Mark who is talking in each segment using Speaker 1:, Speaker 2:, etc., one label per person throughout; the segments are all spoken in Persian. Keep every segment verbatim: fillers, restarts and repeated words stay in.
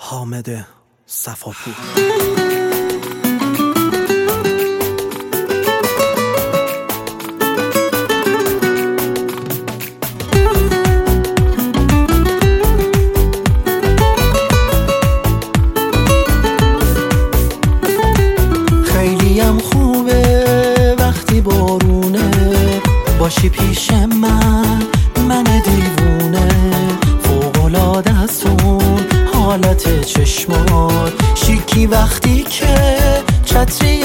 Speaker 1: حامد صفاپور.
Speaker 2: خیلیم خوبه وقتی بارونه باشی پیش من، من دیوونه فوق‌العاده است اون حالت چشمات، شیکی وقتی که چتری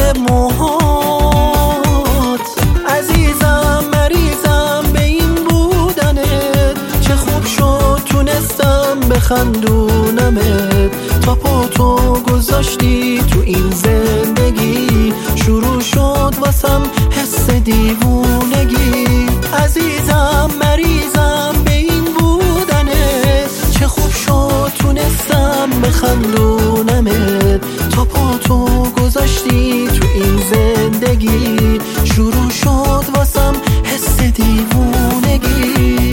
Speaker 2: موهات. عزیزم مریضم به این بودنت، چه خوب شد تونستم بخندونمت. تا پاتو گذاشتی تو این زندگی، شروع شد واسم حس دیوونگی. عزیزم مریضم به این بودنت، چه خوب شد تونستم بخندونمت. تا پاتو گذاشتی تو این زندگی، شروع شد واسم حس دیوونگی.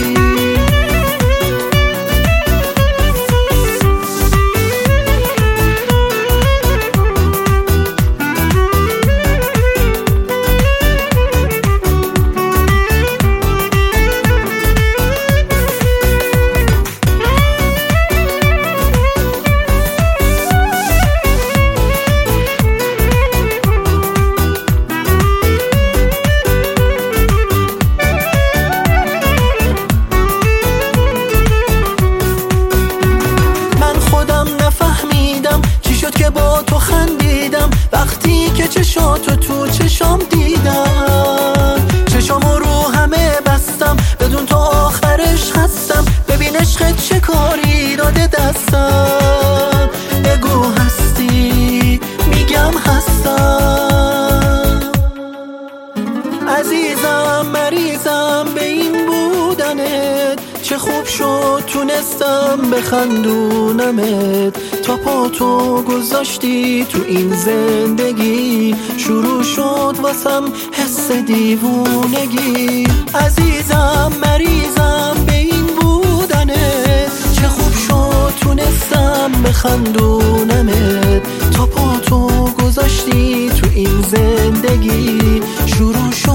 Speaker 2: که با تو خندیدم وقتی که چشاتو تو چشام دیدم. چشامو رو همه بستم بدون تو آخرش هستم. ببین عشقت چه کاری داده دستم. بگو هستی، میگم هستم. عزیزم مریضم به این بودنت، چه خوب شد تونستم بخندونمت. تا پاتو گذاشتی تو این زندگی، شروع شد واسم حس دیوونگی. عزیزم مریضم به این بودنت، چه خوب شد تونستم بخندونمت. تا پاتو گذاشتی تو این زندگی، شروع شد